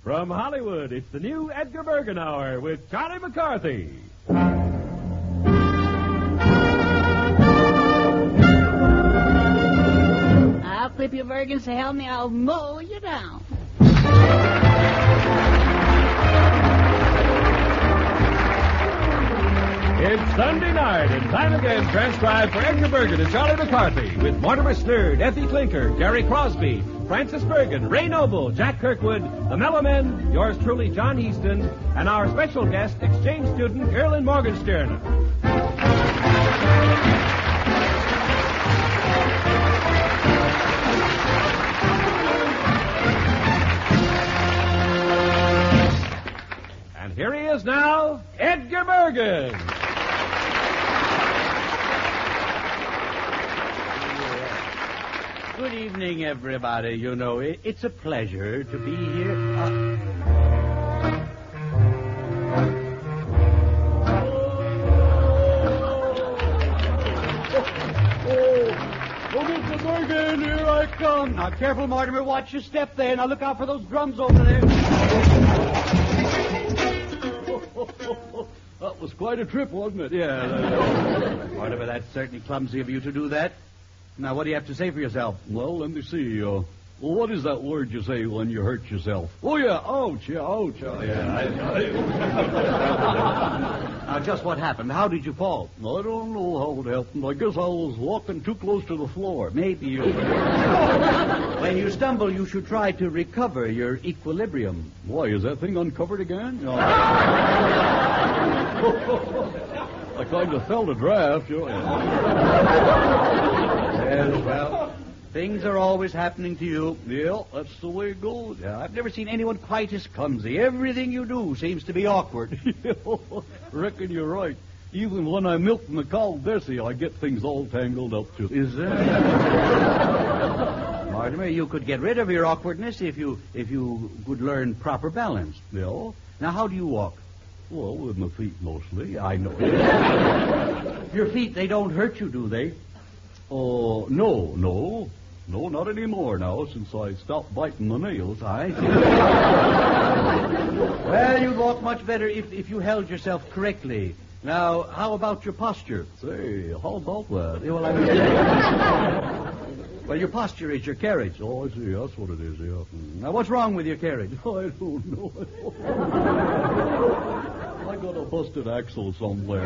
From Hollywood, it's the new Edgar Bergen Hour with Charlie McCarthy. I'll clip you, Bergen, so help me, I'll mow you down. It's Sunday night, and time again transcribed for Edgar Bergen and Charlie McCarthy with Mortimer Snerd, Effie Clinker, Gary Crosby, Francis Bergen, Ray Noble, Jack Kirkwood, the Mellow Men, yours truly, John Easton, and our special guest, exchange student Erlen Morgenstern. And here he is now, Edgar Bergen. Good evening, everybody. You know, it's a pleasure to be here. Mr. Bergen, here I come. Now, careful, Mortimer. Watch your step there. Now, look out for those drums over there. That was quite a trip, wasn't it? Yeah. Mortimer, that's certainly clumsy of you to do that. Now, what do you have to say for yourself? Well, let me see. What is that word you say when you hurt yourself? Oh, yeah. Ouch. Yeah, ouch. Now, just what happened? How did you fall? I don't know how it happened. I guess I was walking too close to the floor. Maybe you... When you stumble, you should try to recover your equilibrium. Why, is that thing uncovered again? I kind of felt a draft. Yes, well, things are always happening to you. Yeah, that's the way it goes. Yeah, I've never seen anyone quite as clumsy. Everything you do seems to be awkward. Reckon you're right. Even when I'm milking the cow Bessie, I get things all tangled up, too. Is that? Mortimer, you could get rid of your awkwardness if you could learn proper balance. Yeah? Now, how do you walk? Well, with my feet mostly. I know. Your feet, they don't hurt you, do they? Oh, no, not anymore now, since I stopped biting the nails. I see. Well, you'd walk much better if you held yourself correctly. Now, how about your posture? Say, how about that? Well, well, your posture is your carriage. Oh, I see. That's what it is, yeah. Now, what's wrong with your carriage? I don't know. I got a busted axle somewhere.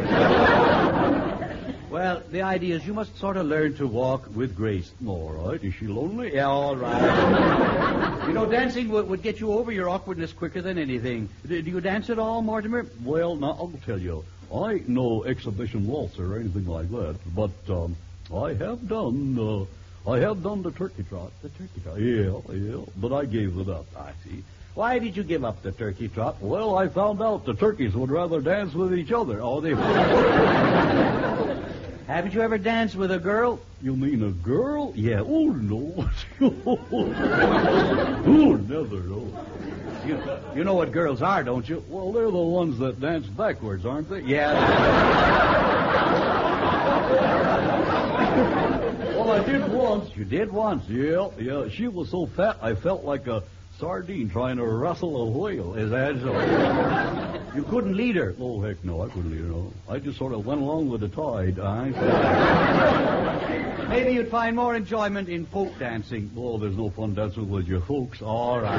Well, the idea is you must sort of learn to walk with grace. All right. Is she lonely? Yeah, all right. You know, dancing would get you over your awkwardness quicker than anything. Do you dance at all, Mortimer? Well, now, I'll tell you. I ain't no exhibition waltzer or anything like that, but I have done the turkey trot. The turkey trot? Yeah, but I gave it up. I see. Why did you give up the turkey trot? Well, I found out the turkeys would rather dance with each other. Oh, they... Haven't you ever danced with a girl? You mean a girl? Yeah. Oh, no. Oh, never, no. You know what girls are, don't you? Well, they're the ones that dance backwards, aren't they? Yeah. Well, I did once. You did once? Yeah. She was so fat, I felt like a sardine trying to wrestle a whale. Is that so? You couldn't lead her? Oh, heck no, I couldn't lead her, no. I just sort of went along with the tide. Maybe you'd find more enjoyment in folk dancing. Oh, there's no fun dancing with your folks. All right.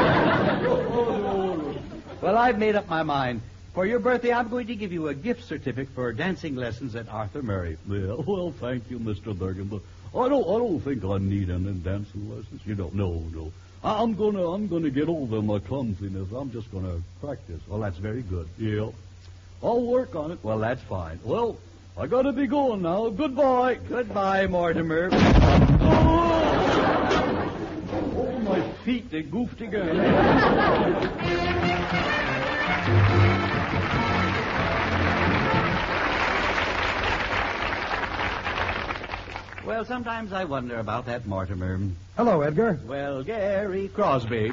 Well, I've made up my mind. For your birthday, I'm going to give you a gift certificate for dancing lessons at Arthur Murray. Yeah, well, thank you, Mr. Bergen, but I don't think I need any dancing lessons. You don't. No. I'm gonna get over my clumsiness. I'm just gonna practice. Well, that's very good. Yeah. I'll work on it. Well, that's fine. Well, I gotta be going now. Goodbye. Goodbye, Mortimer. Oh, my feet, they goofed again. Well, sometimes I wonder about that Mortimer. Hello, Edgar. Well, Gary Crosby.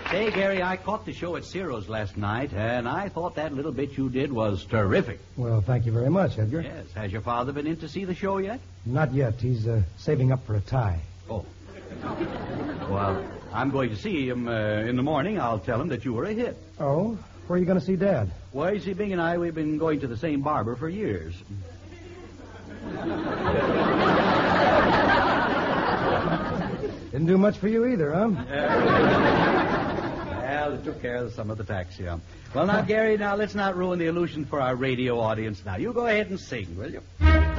Say, Gary, I caught the show at Ciro's last night, and I thought that little bit you did was terrific. Well, thank you very much, Edgar. Yes. Has your father been in to see the show yet? Not yet. He's saving up for a tie. Oh. Well, I'm going to see him in the morning. I'll tell him that you were a hit. Oh? Where are you going to see Dad? Well, you see, Bing and I, we've been going to the same barber for years. Didn't do much for you either, huh? Well, it took care of some of the tax, yeah. Well, now, Gary, let's not ruin the illusion for our radio audience now. You go ahead and sing, will you?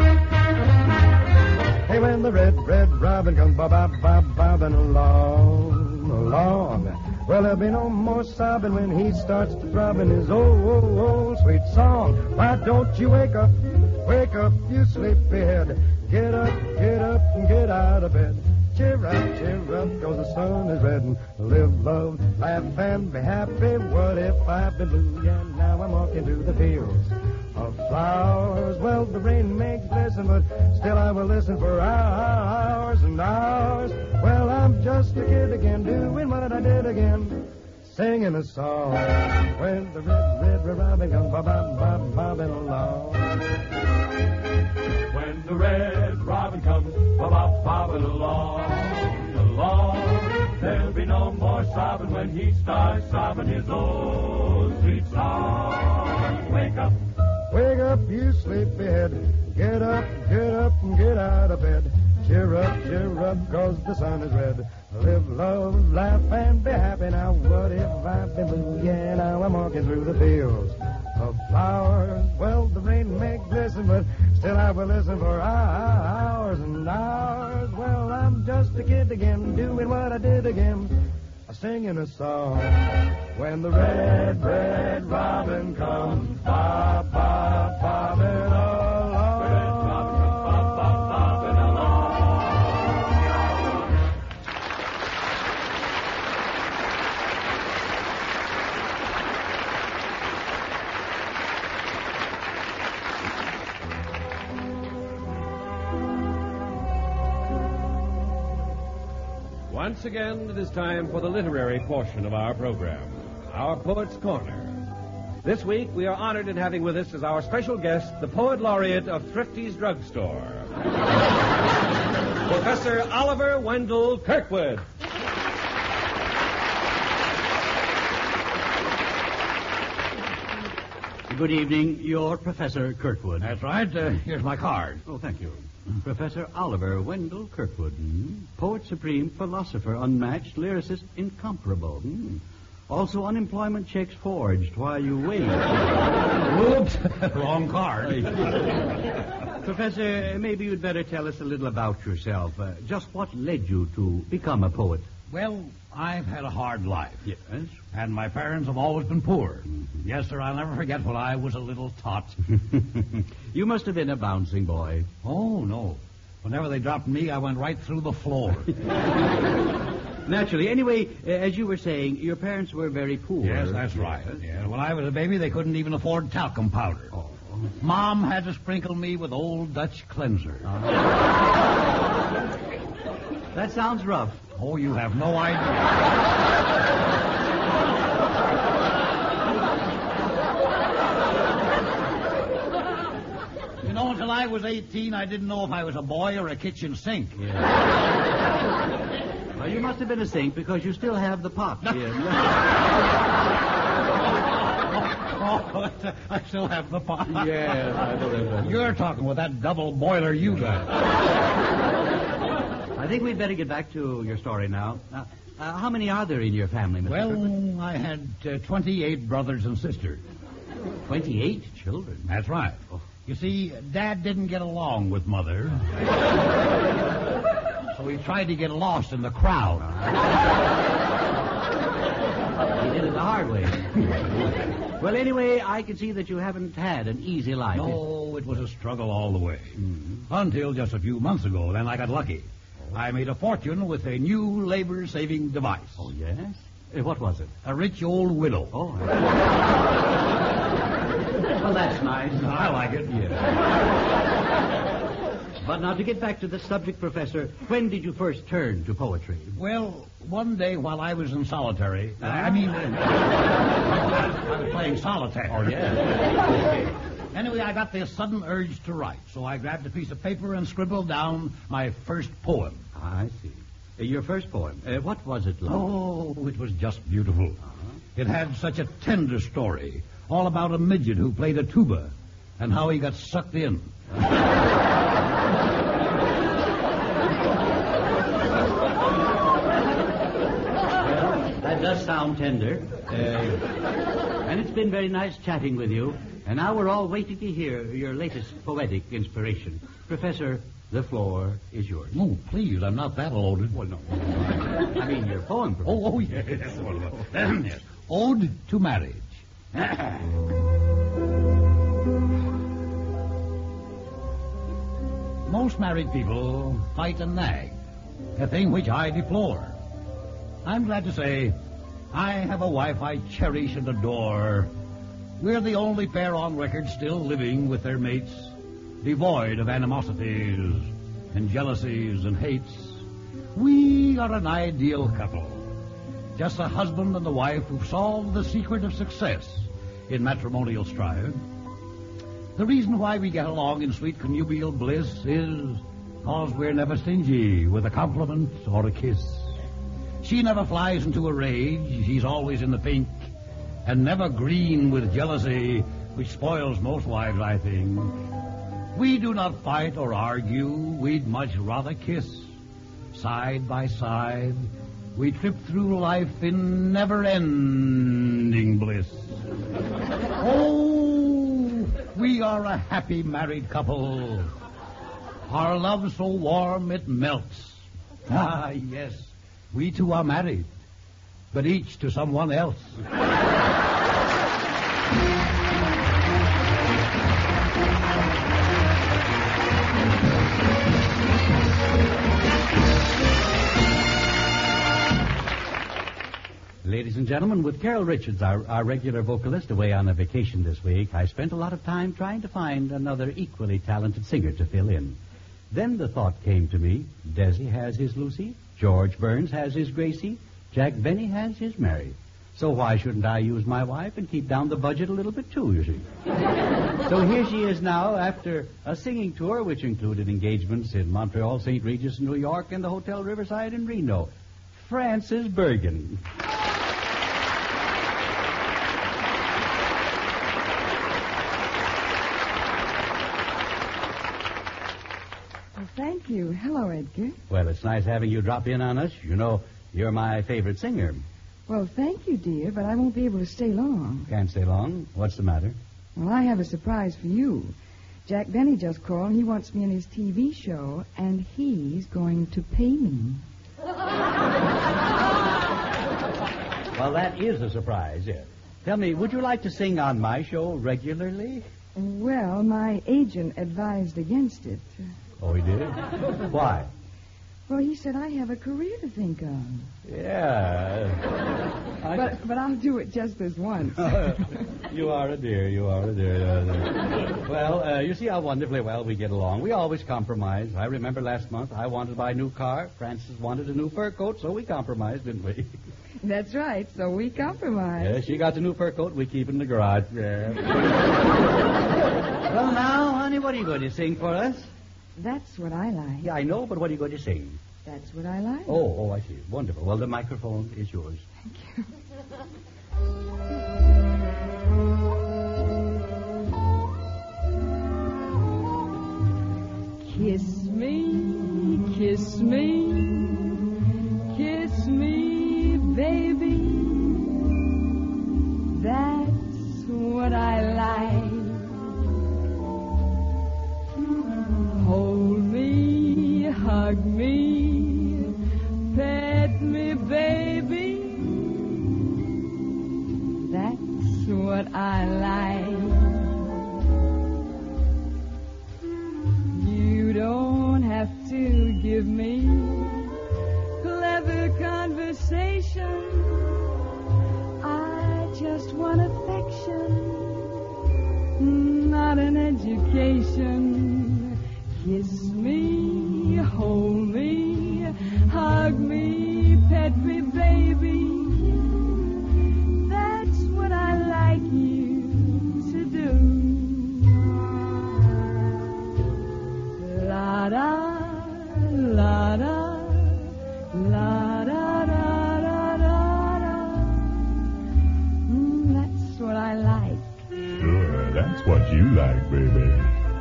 Hey, when the red robin comes bobbing along. Well, there'll be no more sobbing when he starts to throbbing his old sweet song. Why don't you wake up, you sleepyhead. Get up, and get out of bed. Cheer up, 'cause the sun is red. And live, love, laugh, and be happy. What if I've been blue? Yeah, now I'm walking through the fields of flowers. Well, the rain may glisten, but still I will listen for hours and hours. Well, I'm just a kid again, doing what I did again, singing a song. When the red robin comes bobbing along. When the red robin comes bobbing along. There'll be no more sobbing when he starts sobbing his old sweet song. Wake up, you sleepyhead. Get up, and get out of bed. Cheer up, 'cause the sun is red. Live, love, laugh, and be happy. Now what if I've been blue? Yeah, now I'm walking through the fields of flowers. Well, the rain may glisten, but still I will listen for hours and hours. Well, I'm just a kid again, doing what I did again, singing a song. When the red robin comes bobbing along. red robin comes bobbing along. Once again, it is time for the literary portion of our program, our Poet's Corner. This week, we are honored in having with us as our special guest the Poet Laureate of Thrifty's Drugstore, Professor Oliver Wendell Kirkwood. Good evening. You're Professor Kirkwood. That's right. Here's my card. Oh, thank you. Professor Oliver Wendell Kirkwood. Poet supreme, philosopher unmatched, lyricist incomparable. Also unemployment checks forged while you wait. Oops. Wrong card. Professor, maybe you'd better tell us a little about yourself. Just what led you to become a poet? Well, I've had a hard life. Yes. And my parents have always been poor. Yes, sir, I'll never forget when I was a little tot. You must have been a bouncing boy. Oh, no. Whenever they dropped me, I went right through the floor. Naturally. Anyway, as you were saying, your parents were very poor. Yes, that's right. Yeah, when I was a baby, they couldn't even afford talcum powder. Oh. Mom had to sprinkle me with Old Dutch cleanser. That sounds rough. Oh, you have no idea. You know, until I was 18, I didn't know if I was a boy or a kitchen sink. Yeah. Well, you must have been a sink because you still have the pot. Oh, I still have the pot. Yes, I believe that. You're talking with that double boiler you got. I think we'd better get back to your story now. How many are there in your family, Mr. Kirkwood? Well, I had 28 brothers and sisters. 28 children? That's right. Oh. You see, Dad didn't get along with Mother. So he tried to get lost in the crowd. He did it the hard way. Well, anyway, I can see that you haven't had an easy life. No, it was a struggle all the way. Until just a few months ago, then I got lucky. I made a fortune with a new labor-saving device. Oh, yes? What was it? A rich old widow. Oh. Well, that's nice. I like it. Yeah. But now, to get back to the subject, Professor, when did you first turn to poetry? Well, one day while I was in solitary, I was playing solitaire. Oh, yeah. Anyway, I got this sudden urge to write, so I grabbed a piece of paper and scribbled down my first poem. I see. Your first poem. What was it like? Oh, it was just beautiful. It had such a tender story, all about a midget who played a tuba and how he got sucked in. That does sound tender. And it's been very nice chatting with you. And now we're all waiting to hear your latest poetic inspiration. Professor, the floor is yours. Oh, please, I'm not that loaded. Well, no. I mean your poem, Professor. Oh, yes. Yes. Ode to Marriage. Most married people fight and nag, a thing which I deplore. I'm glad to say I have a wife I cherish and adore. We're the only pair on record still living with their mates, devoid of animosities and jealousies and hates. We are an ideal couple, just a husband and a wife who've solved the secret of success in matrimonial strife. The reason why we get along in sweet connubial bliss is because we're never stingy with a compliment or a kiss. She never flies into a rage, she's always in the pink, and never green with jealousy, which spoils most wives, I think. We do not fight or argue, we'd much rather kiss. Side by side, we trip through life in never-ending bliss. Oh, we are a happy married couple. Our love so warm it melts. Ah, yes, we two are married, but each to someone else. Ladies and gentlemen, with Carol Richards, our regular vocalist, away on a vacation this week, I spent a lot of time trying to find another equally talented singer to fill in. Then the thought came to me, Desi has his Lucy, George Burns has his Gracie, Jack Benny has his Mary. So why shouldn't I use my wife and keep down the budget a little bit too, you see? So here she is now after a singing tour which included engagements in Montreal, St. Regis, New York, and the Hotel Riverside in Reno. Frances Bergen. Thank you. Hello, Edgar. Well, it's nice having you drop in on us. You know, you're my favorite singer. Well, thank you, dear, but I won't be able to stay long. Can't stay long? What's the matter? Well, I have a surprise for you. Jack Benny just called. He wants me in his TV show, and he's going to pay me. Well, that is a surprise, yes. Tell me, would you like to sing on my show regularly? Well, my agent advised against it. Oh, he did? Why? Well, he said I have a career to think of. Yeah. But I'll do it just this once. You are a dear. You are a dear. Well, you see how wonderfully well we get along. We always compromise. I remember last month I wanted to buy a new car. Frances wanted a new fur coat, so we compromised, didn't we? That's right. So we compromised. Yeah, she got the new fur coat. We keep it in the garage. Yeah. Well, now, honey, what are you going to sing for us? That's what I like. Yeah, I know, but what are you going to sing? That's what I like. Oh, I see. Wonderful. Well, the microphone is yours. Thank you. Kiss me, kiss me, kiss me, baby. That's what I like. Hold me, hug me, pet me, baby. That's what I like. You don't have to give me hold me, hug me, pet me, baby. That's what I like you to do. La da, la da, la da da da da da. That's what I like. Sure, that's what you like, baby.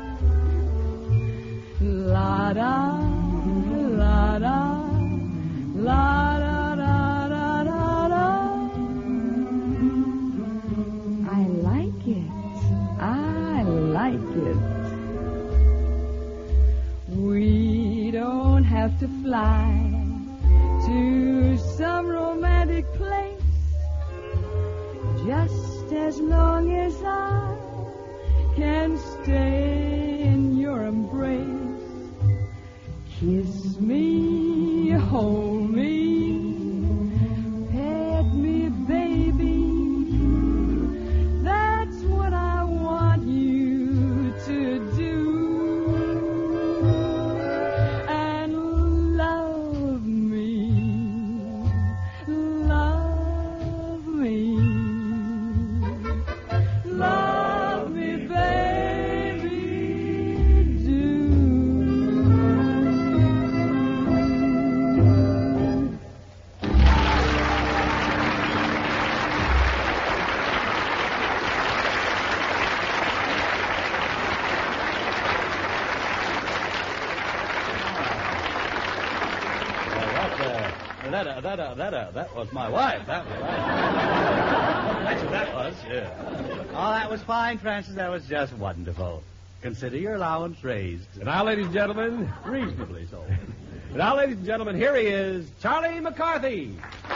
La da, la da, la da da da da da. I like it. I like it. We don't have to fly to some romantic place, just as long as I can stay in your embrace. Kiss me, hold me, pet me, baby. That's what I want you to do. And love me, love me, love me, baby, do. That was my wife. That's what that was, yeah. Oh, that was fine, Francis. That was just wonderful. Consider your allowance raised. And now, ladies and gentlemen, Reasonably so. now, ladies and gentlemen, here he is, Charlie McCarthy.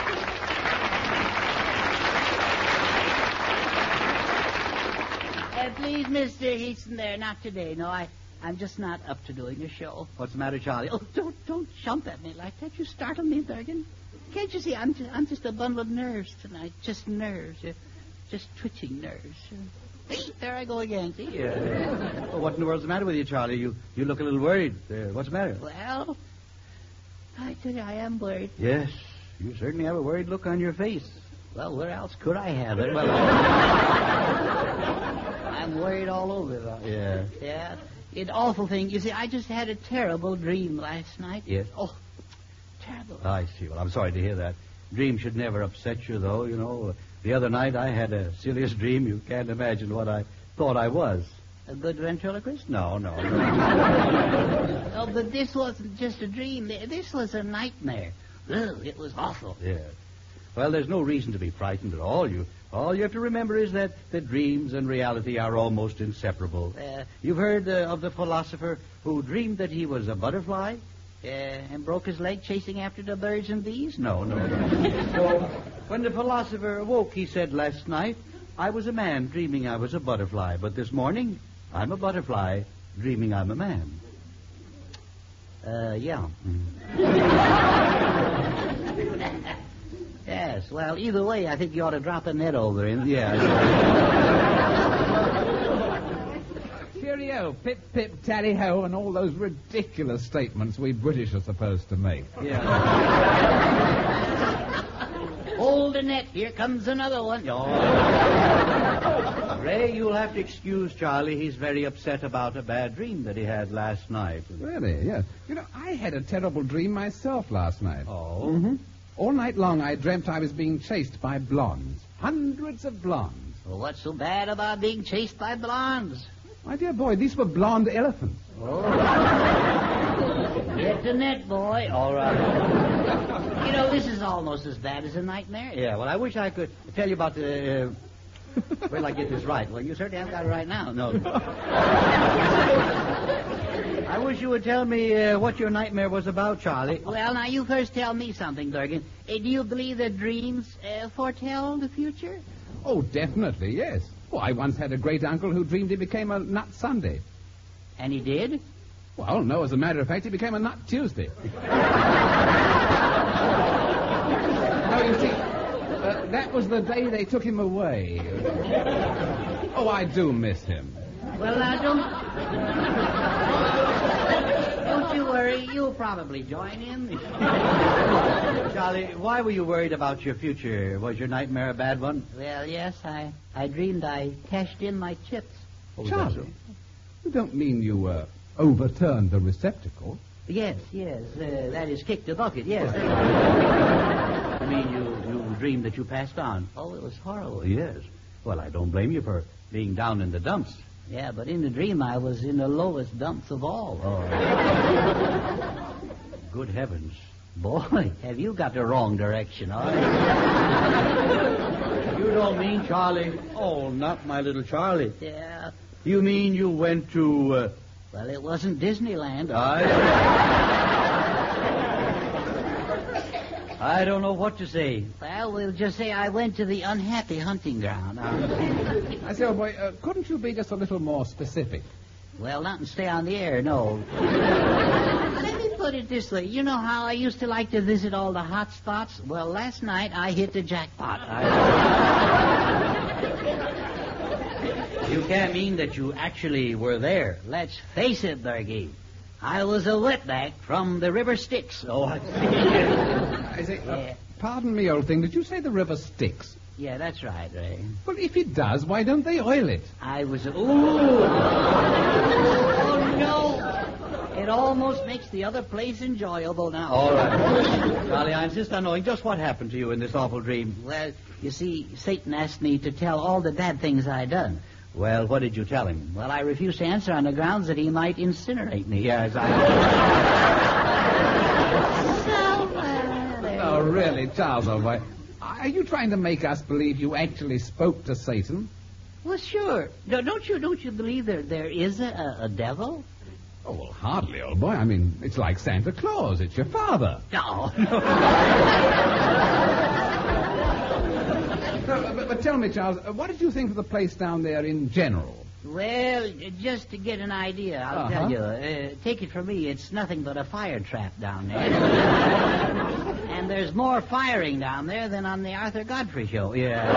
Please, Mr. Heaton, there, not today. No, I'm just not up to doing a show. What's the matter, Charlie? Oh, don't jump at me like that. You startle me, Bergen. Can't you see? I'm just a bundle of nerves tonight. Just nerves. Just twitching nerves. There I go again. See? Yeah. Well, what in the world's the matter with you, Charlie? You look a little worried. What's the matter? Well, I tell you, I am worried. Yes, you certainly have a worried look on your face. Well, where else could I have it? Well, I'm worried all over. Yeah. Yeah. An awful thing. You see, I just had a terrible dream last night. Yes? Oh, terrible. I see. Well, I'm sorry to hear that. Dreams should never upset you, though, you know. The other night I had a silliest dream. You can't imagine what I thought I was. A good ventriloquist? No. Oh, but this wasn't just a dream. This was a nightmare. Ugh, it was awful. Yeah. Well, there's no reason to be frightened at all. All you have to remember is that the dreams and reality are almost inseparable. You've heard of the philosopher who dreamed that he was a butterfly? And broke his leg chasing after the birds and bees? No. So, when the philosopher awoke, he said last night, I was a man dreaming I was a butterfly, but this morning, I'm a butterfly dreaming I'm a man. Yeah. Yes, well, either way, I think you ought to drop a net over him. Yeah. Cheerio, pip, pip, tally-ho, and all those ridiculous statements we British are supposed to make. Yeah. Hold the net. Here comes another one. Ray, you'll have to excuse Charlie. He's very upset about a bad dream that he had last night. Really, yes. You know, I had a terrible dream myself last night. Oh? Mm-hmm. All night long I dreamt I was being chased by blondes. Hundreds of blondes. Well, what's so bad about being chased by blondes? My dear boy, these were blonde elephants. Oh. Get the net, boy. All right. You know, this is almost as bad as a nightmare. Yeah, well, I wish I could tell you about the... Wait till I get this right. Well, you certainly haven't got it right now. No. I wish you would tell me what your nightmare was about, Charlie. Well, now, you first tell me something, Bergen. Do you believe that dreams foretell the future? Oh, definitely, yes. Oh, I once had a great uncle who dreamed he became a Nut Sunday. And he did? Well, no, as a matter of fact, he became a Nut Tuesday. No, you see, that was the day they took him away. Oh, I do miss him. Well, now, Don't you worry. You'll probably join in. Charlie, why were you worried about your future? Was your nightmare a bad one? Well, yes, I dreamed I cashed in my chips. Charlie, you don't mean you overturned the receptacle? Yes, that is kicked the bucket, yes. I mean, you dreamed that you passed on. Oh, it was horrible. Yes. Well, I don't blame you for being down in the dumps. Yeah, but in the dream I was in the lowest dumps of all. Oh. Good heavens. Boy, have you got the wrong direction, all right? You don't mean, Charlie? Oh, not my little Charlie. Yeah. You mean you went to... Well, it wasn't Disneyland. I don't know what to say. Well, we'll just say I went to the unhappy hunting ground. I say, old boy, couldn't you be just a little more specific? Well, not and stay on the air, no. Let me put it this way. You know how I used to like to visit all the hot spots? Well, last night I hit the jackpot. You can't mean that you actually were there. Let's face it, Bergie. I was a wetback from the River Styx. Oh, I see. I say, pardon me, old thing, did you say the river Styx? Yeah, that's right, Ray. Well, if it does, why don't they oil it? I was... Ooh! Oh, no! It almost makes the other place enjoyable now. All right. Charlie, I insist on knowing just what happened to you in this awful dream. Well, you see, Satan asked me to tell all the bad things I'd done. Well, what did you tell him? Well, I refused to answer on the grounds that he might incinerate me. Yes, Oh, really, Charles, old boy. Are you trying to make us believe you actually spoke to Satan? Well, sure. No, don't you believe there is a devil? Oh, well, hardly, old boy. I mean, it's like Santa Claus. It's your father. No. But tell me, Charles, what did you think of the place down there in general? Well, just to get an idea, I'll tell you. Take it from me, it's nothing but a fire trap down there. And there's more firing down there than on the Arthur Godfrey show. Yeah.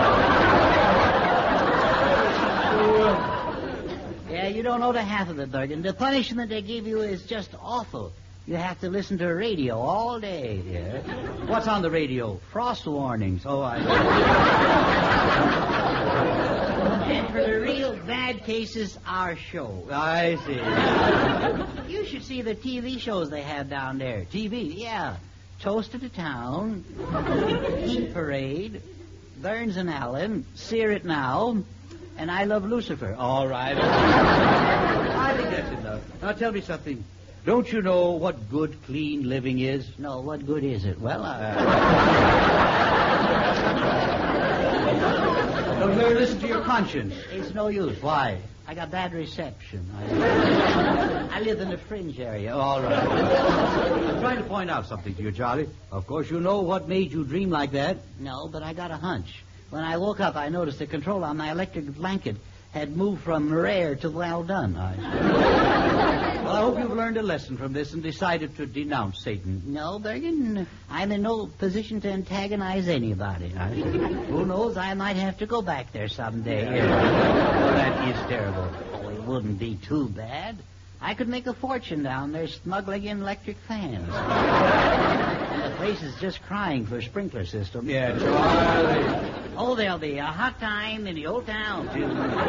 Yeah, you don't know the half of it, Durgan. The punishment they give you is just awful. You have to listen to the radio all day. Yeah. What's on the radio? Frost warnings. Oh, And for the real bad cases, our show. I see. You should see the TV shows they have down there. TV, yeah. Toast of the Town, Heat Parade, Burns and Allen, Sear It Now, and I Love Lucifer. All right. I think that's enough. Now tell me something. Don't you know what good, clean living is? No, what good is it? Well, Don't you ever listen to your conscience? It's no use. Why? I got bad reception. I live in the fringe area. All right. I'm trying to point out something to you, Charlie. Of course, you know what made you dream like that. No, but I got a hunch. When I woke up, I noticed the control on my electric blanket had moved from rare to well done. Well, I hope you've learned a lesson from this and decided to denounce Satan. No, Bergen, I'm in no position to antagonize anybody. Who knows, I might have to go back there someday. Well, that is terrible. Oh, it wouldn't be too bad. I could make a fortune down there smuggling in electric fans. And the place is just crying for a sprinkler system. Yeah, Charlie. Oh, there'll be a hot time in the old town, too.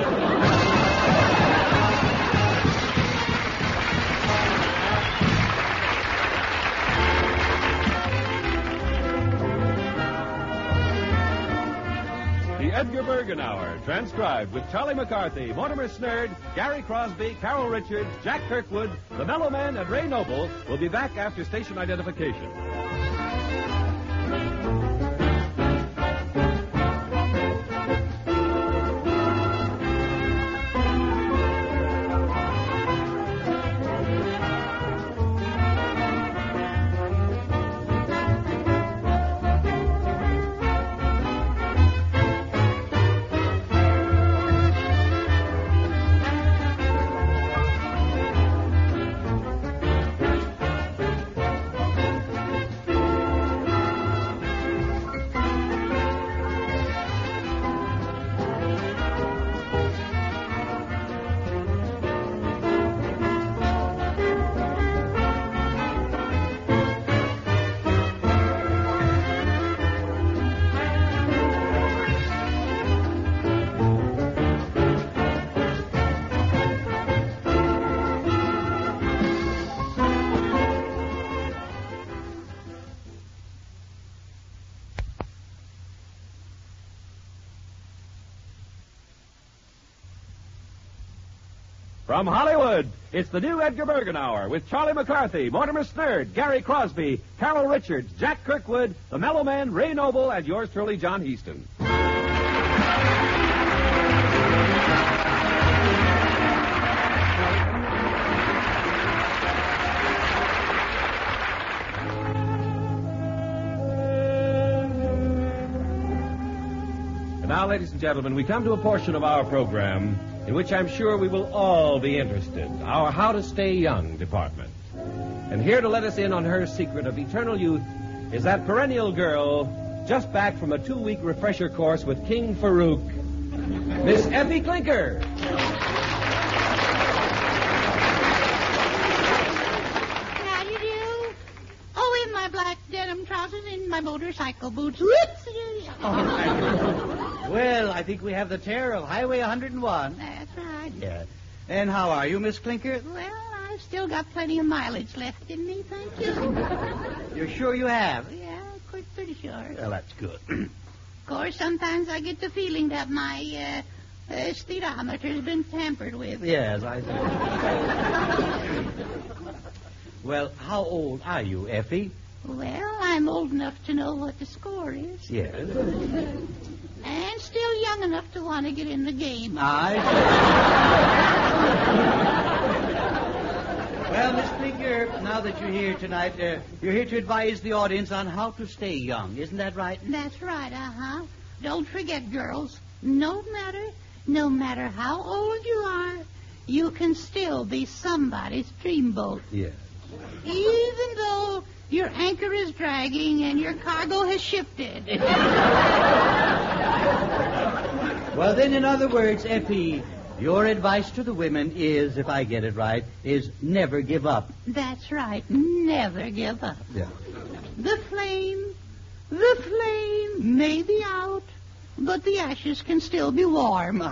The Edgar Bergen Hour, transcribed with Charlie McCarthy, Mortimer Snerd, Gary Crosby, Carol Richards, Jack Kirkwood, the Mellow Men, and Ray Noble will be back after station identification. From Hollywood, it's the new Edgar Bergen Hour with Charlie McCarthy, Mortimer Snerd, Gary Crosby, Carol Richards, Jack Kirkwood, the Mellow Man, Ray Noble, and yours truly, John Heaston. And now, ladies and gentlemen, we come to a portion of our program in which I'm sure we will all be interested, our How to Stay Young department. And here to let us in on her secret of eternal youth is that perennial girl just back from a 2-week refresher course with King Farouk, Miss Effie Clinker. How do you do? Oh, in my black denim trousers and my motorcycle boots. Whoops! Well, I think we have the terror of Highway 101. That's right. Yeah. And how are you, Miss Clinker? Well, I've still got plenty of mileage left in me, thank you. You're sure you have? Yeah, pretty sure. Well, that's good. Of course, sometimes I get the feeling that my speedometer's been tampered with. Yes, I see. Well, how old are you, Effie? Well, I'm old enough to know what the score is. Yes. And still young enough to want to get in the game. Well, Miss Clinker, now that you're here tonight, you're here to advise the audience on how to stay young. Isn't that right? That's right, uh-huh. Don't forget, girls, no matter how old you are, you can still be somebody's dreamboat. Yes. Even though your anchor is dragging and your cargo has shifted. Well, then, in other words, Effie, your advice to the women is, if I get it right, is never give up. That's right. Never give up. Yeah. The flame may be out, but the ashes can still be warm.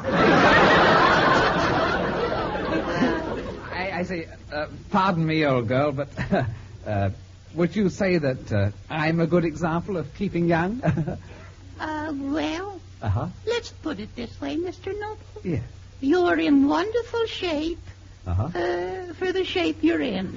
I say, pardon me, old girl, but would you say that I'm a good example of keeping young? Well, let's put it this way, Mr. Noble. Yeah. You're in wonderful shape for the shape you're in.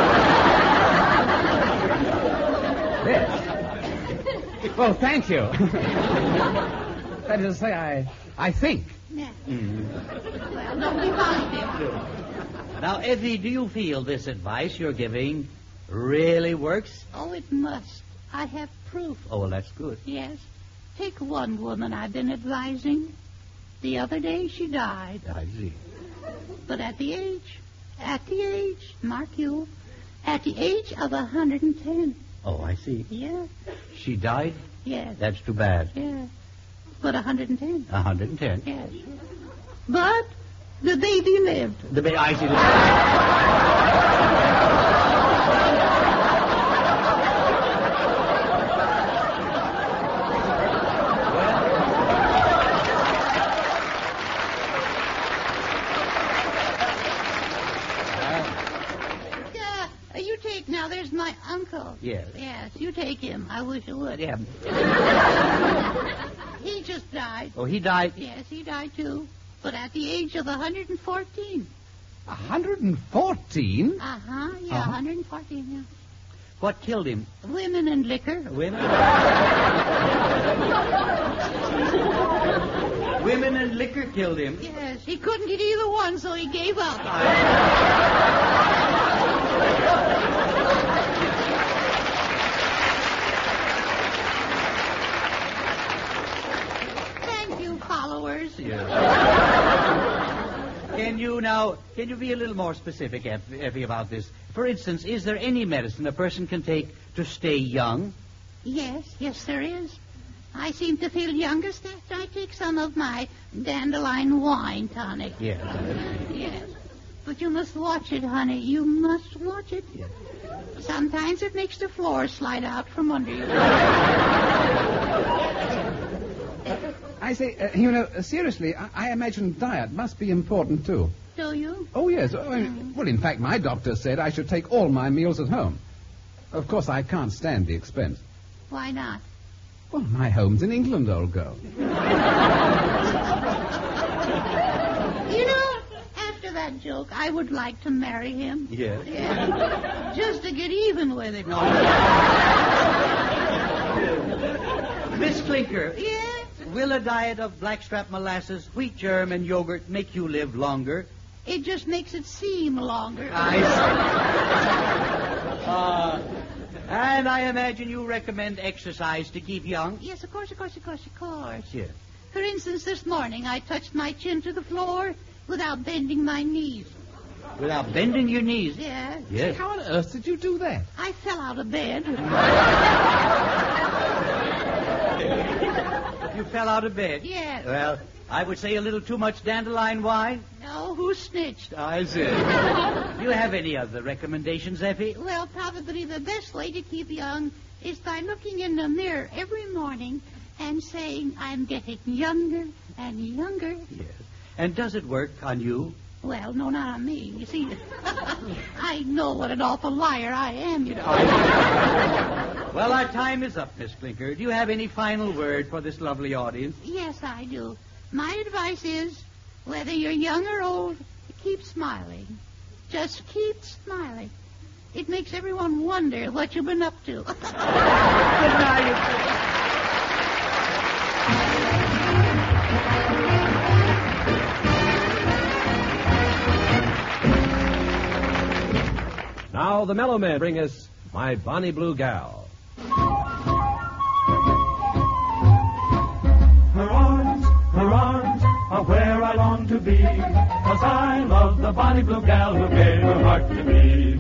Yes. Well, thank you. That is to say, I think. Yeah. Well, don't be positive. Now, Effie, do you feel this advice you're giving really works? Oh, it must. I have proof. Oh, well, that's good. Yes. Take one woman I've been advising. The other day she died. I see. But at the age, mark you, at the age of 110. Oh, I see. Yeah. She died? Yes. That's too bad. Yeah. But 110. 110. Yes. But the baby lived. I see. You take now. There's my uncle. Yes. Yes. You take him. I wish you would. Yeah. He just died. Oh, he died? Yes, he died too. But at the age of 114. 114? Yeah, 114, yeah. What killed him? Women and liquor. Women and liquor killed him. Yes, he couldn't get either one, so he gave up. Thank you, followers. Can you be a little more specific, Effie, about this? For instance, is there any medicine a person can take to stay young? Yes, there is. I seem to feel youngest after I take some of my dandelion wine tonic. Yes. Yes. But you must watch it, honey. You must watch it. Yes. Sometimes it makes the floor slide out from under you. I say, seriously, I imagine diet must be important, too. Do you? Oh, yes. Well, in fact, my doctor said I should take all my meals at home. Of course, I can't stand the expense. Why not? Well, my home's in England, old girl. After that bad joke. I would like to marry him. Yes. Yeah. Just to get even with it. No. Miss Clinker. Yes? Will a diet of blackstrap molasses, wheat germ, and yogurt make you live longer? It just makes it seem longer. I see. And I imagine you recommend exercise to keep young? Yes, of course. Yes. For instance, this morning I touched my chin to the floor without bending my knees. Without bending your knees? Yeah. Yes. How on earth did you do that? I fell out of bed. You fell out of bed? Yes. Well, I would say a little too much dandelion wine. No, who snitched? I see. Do you have any other recommendations, Effie? Well, probably the best way to keep young is by looking in the mirror every morning and saying, I'm getting younger and younger. Yes. And does it work on you? Well, no, not on me. You see, I know what an awful liar I am, you know. Well, our time is up, Miss Clinker. Do you have any final word for this lovely audience? Yes, I do. My advice is, whether you're young or old, keep smiling. Just keep smiling. It makes everyone wonder what you've been up to. Good night. Now the Mellow Men bring us My Bonnie Blue Gal. Her arms are where I long to be, 'cause I love the bonnie blue gal who gave her heart to me.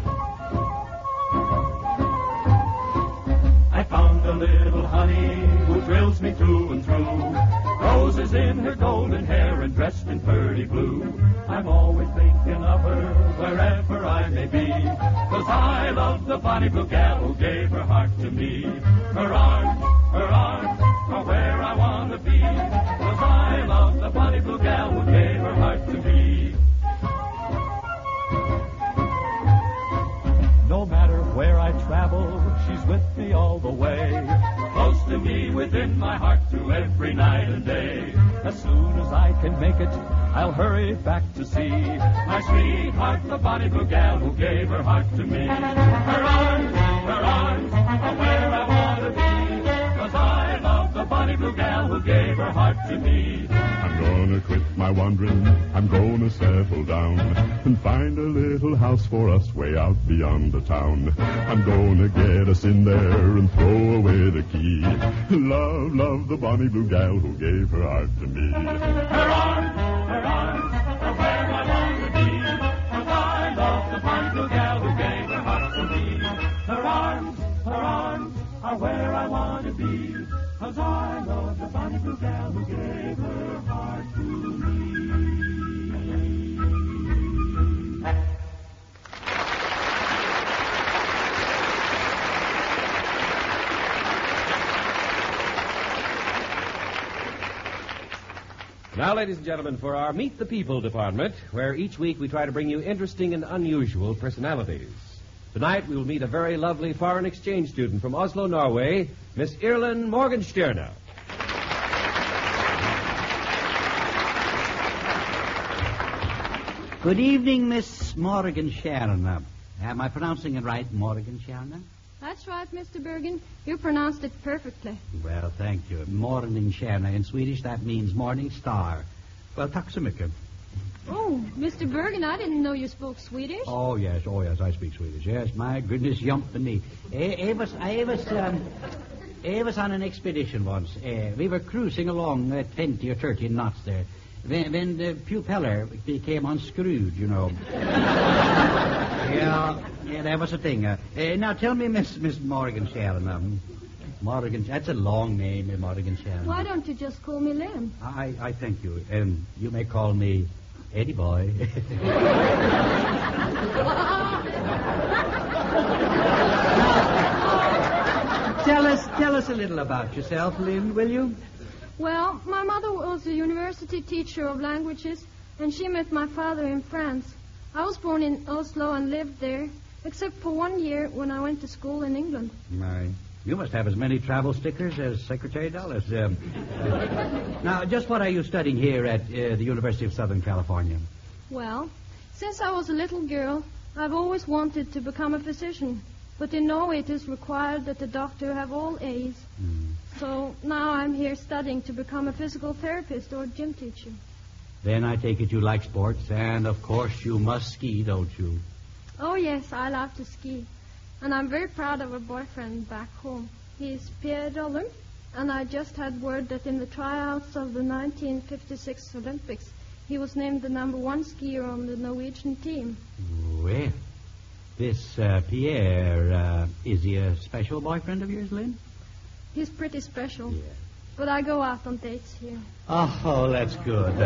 I found a little honey who thrills me through and through, roses in her golden hair and dressed in pearly blue. I'm always thinking of her wherever I may be, 'cause I love the bonnie blue gal who gave her heart to me. Her arms are where I want to be, 'cause I love the bonnie blue gal who gave her heart to me. No matter where I travel, she's with me all the way, close to me within my heart through every night and day. As soon as I can make it, I'll hurry back to see my sweetheart, the bonnie blue gal who gave her heart to me. Her arms are where I want to be, 'cause I love the bonnie blue gal who gave her heart to me. I'm gonna quit my wandering, I'm gonna settle down and find a little house for us way out beyond the town. I'm gonna get us in there and throw away the key. Love the bonnie blue gal who gave her heart to me. Her arms are where I want to be, 'cause I love the bonnie blue gal who gave her heart to me. Her arms are where I want to be, 'cause I love the bonnie blue gal who gave her heart to me. Now, ladies and gentlemen, for our Meet the People department, where each week we try to bring you interesting and unusual personalities. Tonight we will meet a very lovely foreign exchange student from Oslo, Norway, Miss Irlin Morgensterne. Good evening, Miss Morgensterne. Am I pronouncing it right, Morgensterne? That's right, Mr. Bergen. You pronounced it perfectly. Well, thank you. Morgenstjerne in Swedish, that means morning star. Well, tack så mycket. Oh, Mr. Bergen, I didn't know you spoke Swedish. Oh, yes, I speak Swedish. Yes, my goodness, jumping me. I was on an expedition once. We were cruising along 20 or 30 knots there. When the propeller became unscrewed, you know. Yeah, that was a thing. Now, tell me, Miss Morgenstjerne. That's a long name, Morgenstjerne. Why don't you just call me Lynn? I thank you. And you may call me Eddie Boy. Tell us a little about yourself, Lynn, will you? Well, my mother was a university teacher of languages, and she met my father in France. I was born in Oslo and lived there, except for 1 year when I went to school in England. You must have as many travel stickers as Secretary Dulles. Now, just what are you studying here at the University of Southern California? Well, since I was a little girl, I've always wanted to become a physician. But in Norway it is required that the doctor have all A's. So now I'm here studying to become a physical therapist or gym teacher. Then I take it you like sports, and of course you must ski, don't you? Oh, yes, I love to ski. And I'm very proud of a boyfriend back home. He's Pierre Dollum, and I just had word that in the tryouts of the 1956 Olympics, he was named the number 1 skier on the Norwegian team. Well, this Pierre, is he a special boyfriend of yours, Lynn? He's pretty special. Yeah. But I go out on dates here. Oh, that's good.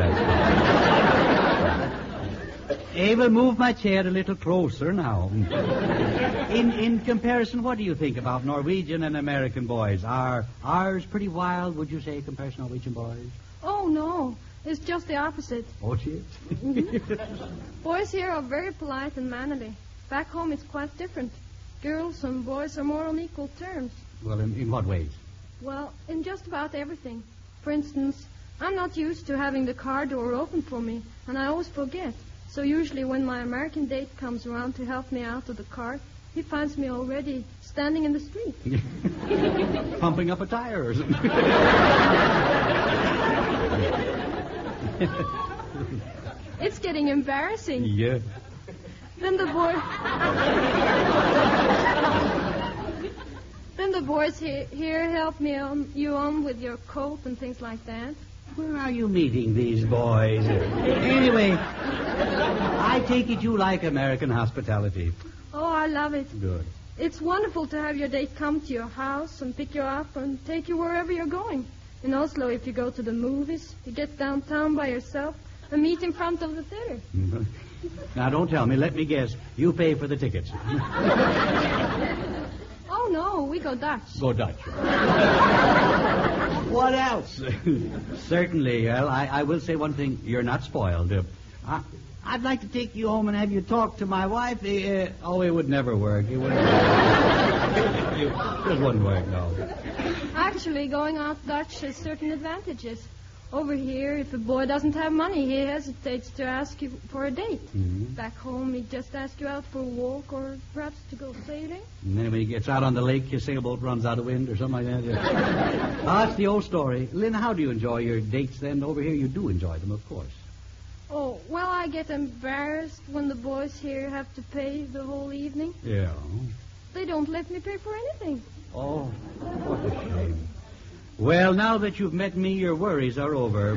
Ava, move my chair a little closer now. In comparison, what do you think about Norwegian and American boys? Are ours pretty wild, would you say, compared to Norwegian boys? Oh, no. It's just the opposite. Oh, shit. Boys here are very polite and mannerly. Back home it's quite different. Girls and boys are more on equal terms. Well, in what ways? Well, in just about everything. For instance, I'm not used to having the car door open for me, and I always forget. So usually when my American date comes around to help me out of the car, he finds me already standing in the street. Pumping up a tire or something. It's getting embarrassing. Yeah. Then the boys here help you on with your coat and things like that. Where are you meeting these boys? Anyway, I take it you like American hospitality. Oh, I love it. Good. It's wonderful to have your date come to your house and pick you up and take you wherever you're going. In Oslo, if you go to the movies, you get downtown by yourself and meet in front of the theater. Now, don't tell me. Let me guess. You pay for the tickets. Oh, no. We go Dutch. Go Dutch. What else? Certainly. Well, I will say one thing. You're not spoiled. I'd like to take you home and have you talk to my wife. It would never work. It wouldn't work. It wouldn't work, no. Actually, going out Dutch has certain advantages. Over here, if a boy doesn't have money, he hesitates to ask you for a date. Mm-hmm. Back home, he'd just ask you out for a walk or perhaps to go sailing. And then when he gets out on the lake, your sailboat runs out of wind or something like that. Yeah. That's the old story. Lynn, how do you enjoy your dates then? Over here, you do enjoy them, of course. Oh, well, I get embarrassed when the boys here have to pay the whole evening. Yeah. They don't let me pay for anything. Oh, what a shame. Well, now that you've met me, your worries are over.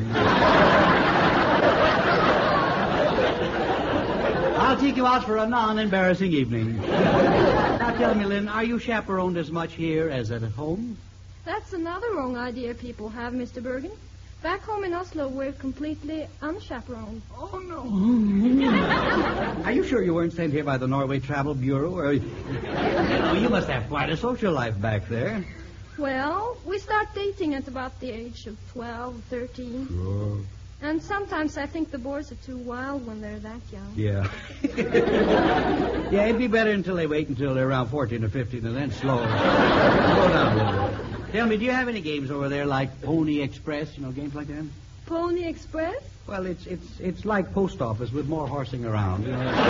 I'll take you out for a non-embarrassing evening. Now tell me, Lynn, are you chaperoned as much here as at home? That's another wrong idea people have, Mr. Bergen. Back home in Oslo, we're completely unchaperoned. Oh, no. Are you sure you weren't sent here by the Norway Travel Bureau? Or... Well, you must have quite a social life back there. Well, we start dating at about the age of 12, 13. Sure. And sometimes I think the boys are too wild when they're that young. Yeah. Yeah, it'd be better until they wait until they're around 14 or 15 and then slow down a little bit. Tell me, do you have any games over there like Pony Express, games like that? Pony Express? Well, it's like post office with more horsing around.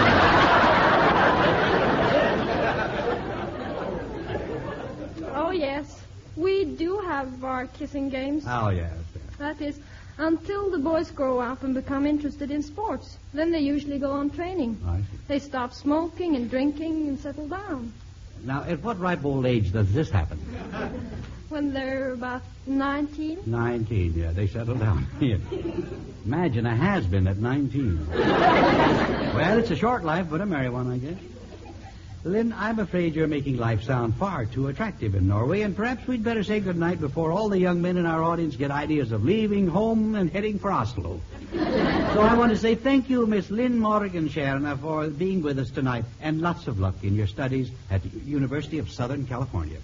Oh, yes. We do have our kissing games. Oh, yes. That is, until the boys grow up and become interested in sports. Then they usually go on training. I see. They stop smoking and drinking and settle down. Now, at what ripe old age does this happen? When they're about 19. 19, yeah, they settle down. Yeah. Imagine a has-been at 19. Well, it's a short life, but a merry one, I guess. Lynn, I'm afraid you're making life sound far too attractive in Norway, and perhaps we'd better say goodnight before all the young men in our audience get ideas of leaving home and heading for Oslo. So I want to say thank you, Miss Lynn Morgenstern, for being with us tonight, and lots of luck in your studies at the University of Southern California.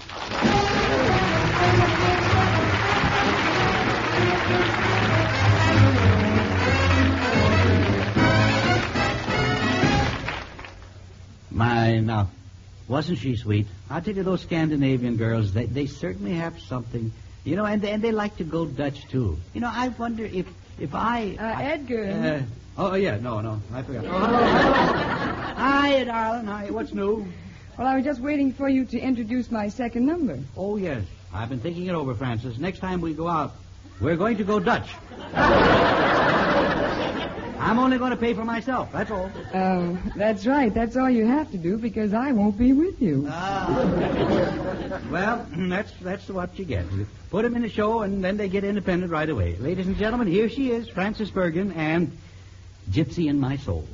Now, wasn't she sweet? I'll tell you, those Scandinavian girls, they certainly have something, and they like to go Dutch, too. I wonder if I... Edgar. No, I forgot. Hi, darling. Hi, what's new? Well, I was just waiting for you to introduce my second number. Oh, yes. I've been thinking it over, Francis. Next time we go out, we're going to go Dutch. I'm only going to pay for myself, that's all. Oh, that's right. That's all you have to do because I won't be with you. Well, that's what you get. You put them in a show and then they get independent right away. Ladies and gentlemen, here she is, Frances Bergen and Gypsy in My Soul.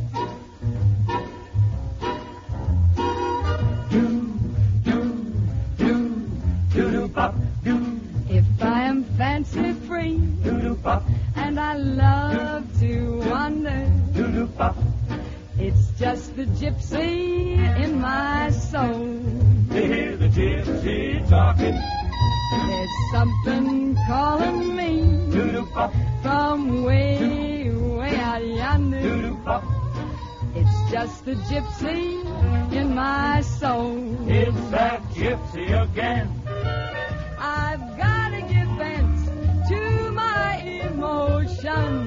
If I am fancy free and I love to wander, it's just the gypsy in my soul. To hear the gypsy talking, there's something calling me from way, way out yonder. It's just the gypsy in my soul. It's that gypsy again. I've got to give vent to my emotion.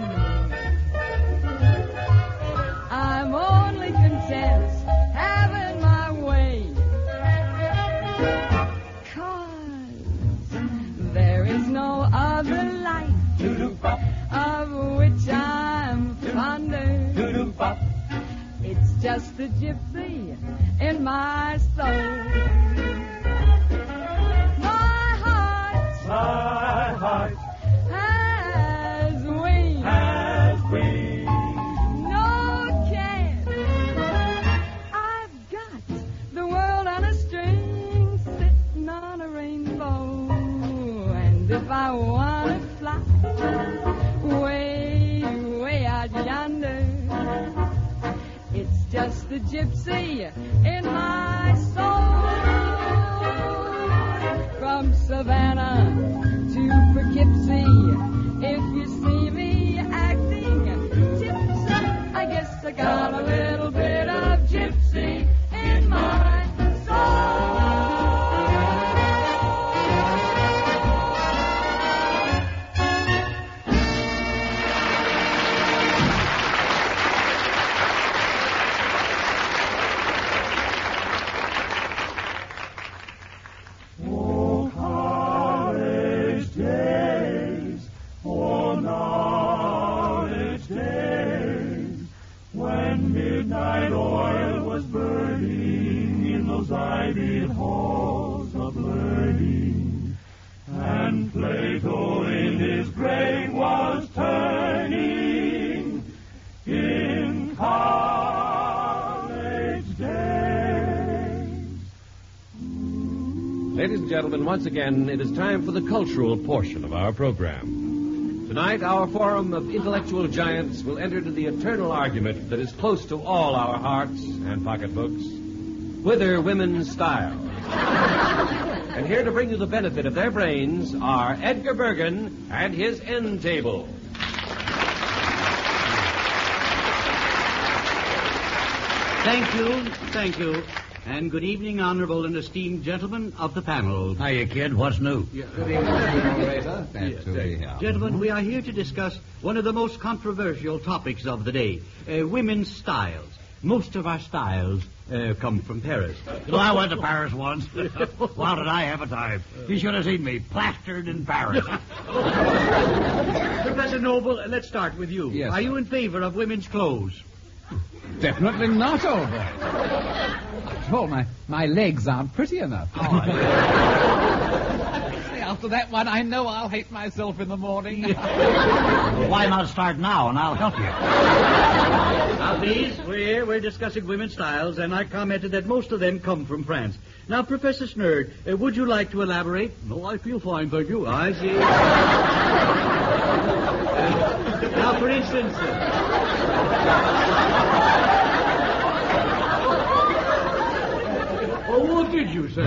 I'm only content having my way. 'Cause there is no other life of which I'm fonder. It's just the gypsy in my soul. My heart has wings, no chance. I've got the world on a string, sitting on a rainbow. And if I want to fly way, way out yonder, it's just the gypsy in my soul. From Savannah to Poughkeepsie, if you see me acting gypsy, I guess I got a little bit of gypsy in my soul. Ladies and gentlemen, once again, it is time for the cultural portion of our program. Tonight, our forum of intellectual giants will enter into the eternal argument that is close to all our hearts and pocketbooks. Whither women style. And here to bring you the benefit of their brains are Edgar Bergen and his end table. Thank you. And good evening, honorable and esteemed gentlemen of the panel. Hiya, kid. What's new? Gentlemen, we are here to discuss one of the most controversial topics of the day, women's styles. Most of our styles come from Paris. Well, I went to Paris once. Wow, did I have a time. You should have seen me plastered in Paris. Professor Noble, let's start with you. Yes, are you in favor of women's clothes? Definitely not, old boy. After all, my legs aren't pretty enough. See, after that one, I know I'll hate myself in the morning. Why not start now, and I'll help you? Now, please, we're discussing women's styles, and I commented that most of them come from France. Now, Professor Snerd, would you like to elaborate? No, I feel fine, thank you. I see. Now, for instance... Oh, what did you say?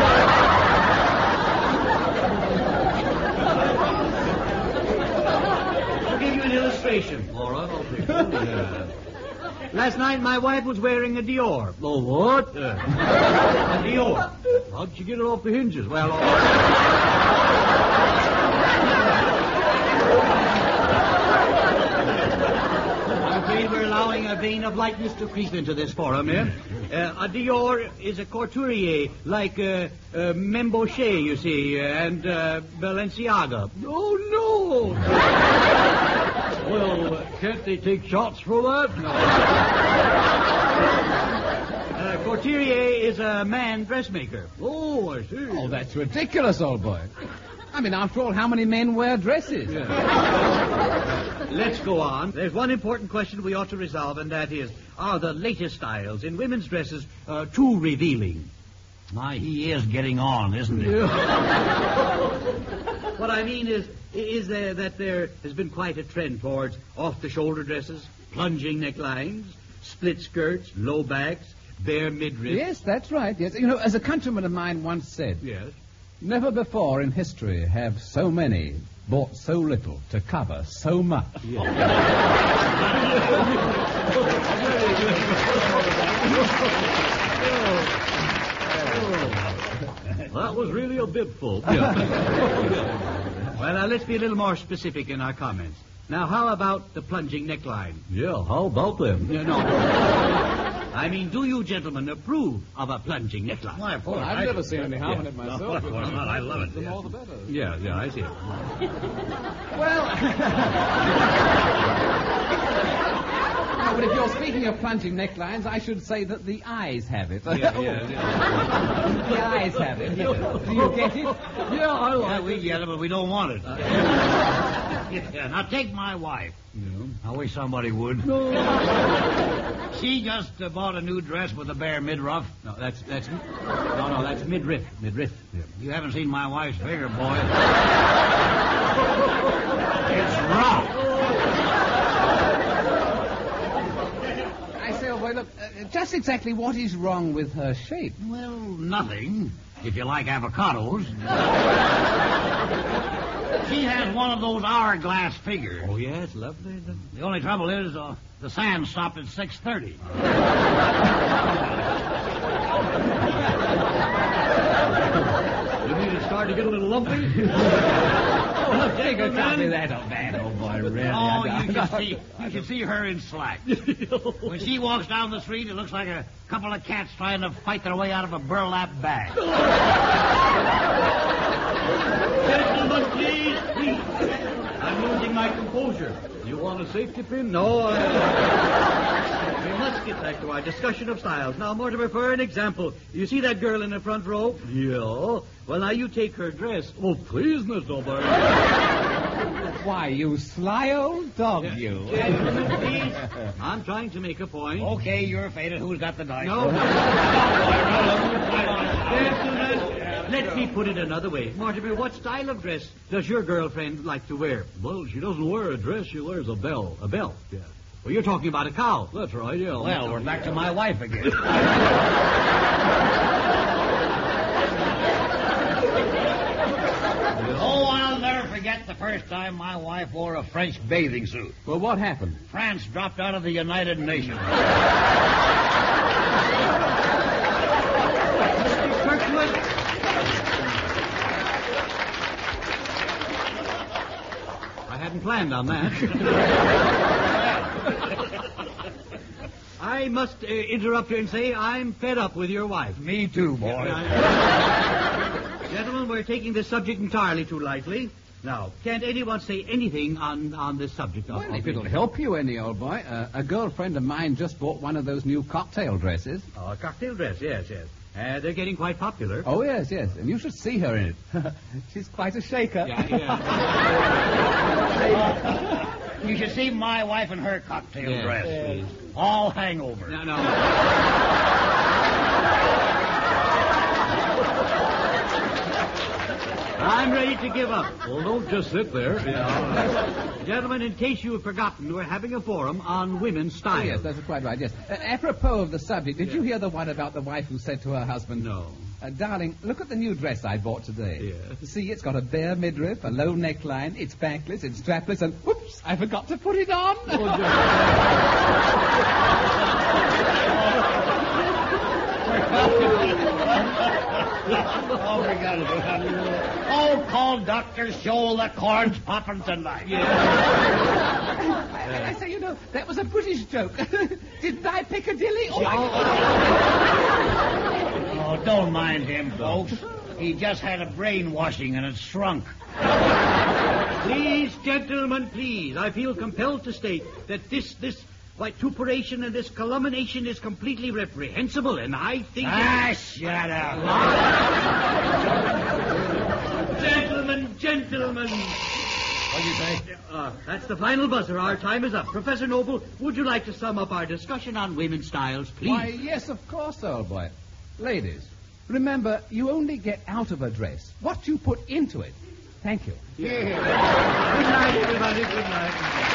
I'll give you an illustration. All right, I'll take it. Last night, my wife was wearing a Dior. Oh, what? A Dior. How'd you get it off the hinges? Well, all right. I'm afraid we're allowing a vein of lightness to creep into this forum, eh? A Dior is a couturier, like Membochet, you see, and Balenciaga. Oh, no! Well, can't they take shots for that? No. Couturier is a man dressmaker. Oh, I see. Oh, that's ridiculous, old boy. I mean, after all, how many men wear dresses? Let's go on. There's one important question we ought to resolve, and that is, are the latest styles in women's dresses too revealing? My, he is getting on, isn't he? What I mean is that there has been quite a trend towards off-the-shoulder dresses, plunging necklines, split skirts, low backs, bare midriff. Yes, that's right. Yes, you know, as a countryman of mine once said, Yes. never before in history have so many bought so little to cover so much. That was really a bit full. Well, now, let's be a little more specific in our comments. Now, how about the plunging neckline? Yeah, how about them? No. I mean, do you gentlemen approve of a plunging neckline? Why, of course. I've never seen any harm in it myself. No, of course not. I love it. The more the better. Yeah, I see it. Well, no, but if you're speaking of plunging necklines, I should say that the eyes have it. The eyes have it. Do you get it? Yeah, I like it. We get it, but we don't want it. Now, take my wife. I wish somebody would. She just bought a new dress with a bare midriff. No, that's midriff. Midriff. Yeah. You haven't seen my wife's figure, boy. It's rough. I say, oh, boy, look, just exactly what is wrong with her shape? Well, nothing, if you like avocados. She has one of those hourglass figures. Oh, yeah, it's lovely. The only trouble is the sand stopped at 6:30. You mean it's starting to get a little lumpy? Take a copy of that, old man, old boy, really. Oh, you should see her in slack. When she walks down the street, it looks like a couple of cats trying to fight their way out of a burlap bag. Gentlemen, please. I'm losing my composure. You want a safety pin? No, we must get back to our discussion of styles. Now, Mortimer, for an example, you see that girl in the front row? Yeah. Well, now you take her dress. Oh, please, Mr. O'Brien. Why, you sly old dog, you. Gentlemen, please. I'm trying to make a point. Okay, you're faded. Who's got the dice? No. Gentlemen, let me put it another way. Mortimer, what style of dress does your girlfriend like to wear? Well, she doesn't wear a dress. She wears a bell. A belt? Yeah. Well, you're talking about a cow. That's right, yeah. Well, we're back to my wife again. Oh, I'll never forget the first time my wife wore a French bathing suit. Well, what happened? France dropped out of the United Nations. Kirkwood? I hadn't planned on that. I must interrupt you and say I'm fed up with your wife. Me too, boy. Gentlemen, we're taking this subject entirely too lightly. Now, can't anyone say anything on this subject? Well, if it'll help you any, old boy, a girlfriend of mine just bought one of those new cocktail dresses. Oh, a cocktail dress, yes. They're getting quite popular. Oh, yes, and you should see her in it. She's quite a shaker. Yeah. You should see my wife in her cocktail dress. Yes. All hangover. No. I'm ready to give up. Well, don't just sit there. Gentlemen, in case you have forgotten, we're having a forum on women's style. Oh, yes, that's quite right, yes. Apropos of the subject, did you hear the one about the wife who said to her husband... No. Darling, look at the new dress I bought today. Yes. See, it's got a bare midriff, a low neckline, it's backless, it's strapless, and whoops, I forgot to put it on. Obrigado. Oh, call Dr. Shoal, the corn's popping tonight. I say, that was a British joke. Didn't I Piccadilly? Oh, don't mind him, folks. He just had a brainwashing and it shrunk. Please, gentlemen, please. I feel compelled to state that this vituperation and this calumniation is completely reprehensible, and I think... Shut up. Gentlemen. What do you say? That's the final buzzer. Our time is up. Professor Noble, would you like to sum up our discussion on women's styles, please? Why, yes, of course, old boy. Ladies, remember, you only get out of a dress what you put into it. Thank you. Good night, everybody. Good night.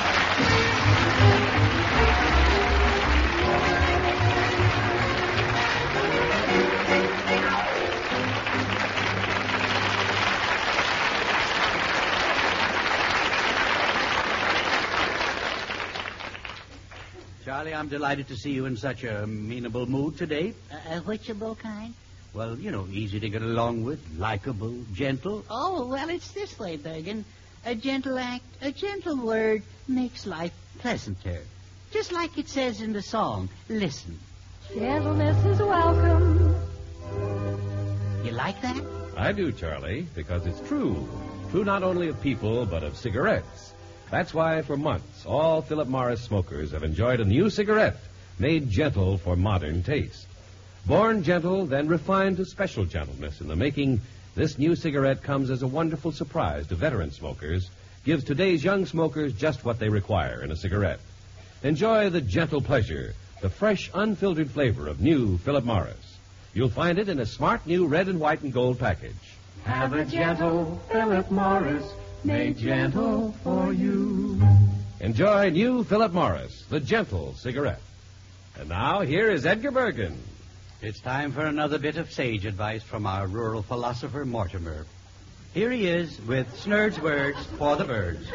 Charlie, I'm delighted to see you in such a amenable mood today. Whichable kind? Well, easy to get along with, likable, gentle. Oh, well, it's this way, Bergen. A gentle act, a gentle word makes life pleasanter. Just like it says in the song. Listen. Gentleness is welcome. You like that? I do, Charlie, because it's true. True not only of people, but of cigarettes. That's why for months, all Philip Morris smokers have enjoyed a new cigarette made gentle for modern taste. Born gentle, then refined to special gentleness in the making, this new cigarette comes as a wonderful surprise to veteran smokers, gives today's young smokers just what they require in a cigarette. Enjoy the gentle pleasure, the fresh, unfiltered flavor of new Philip Morris. You'll find it in a smart new red and white and gold package. Have a gentle Philip Morris, made gentle for you. Enjoy new Philip Morris, the gentle cigarette. And now, here is Edgar Bergen. It's time for another bit of sage advice from our rural philosopher, Mortimer. Here he is with Snurd's words for the birds.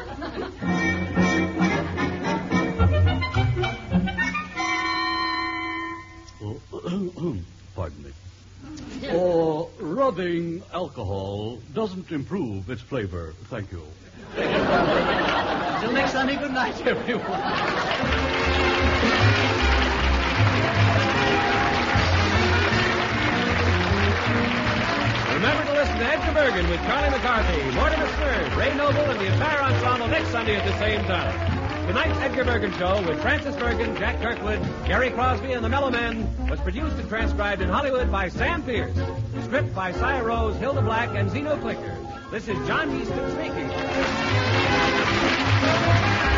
Pardon me. Rubbing alcohol doesn't improve its flavor. Thank you. Till next Sunday, good night, everyone. Remember to listen to Edgar Bergen with Charlie McCarthy, Mortimer Snurd, Ray Noble, and the entire ensemble next Sunday at the same time. Tonight's Edgar Bergen Show with Francis Bergen, Jack Kirkwood, Gary Crosby, and the Mellow Men was produced and transcribed in Hollywood by Sam Pierce. Script by Cy Rose, Hilda Black, and Zeno Clicker. This is John Easton speaking.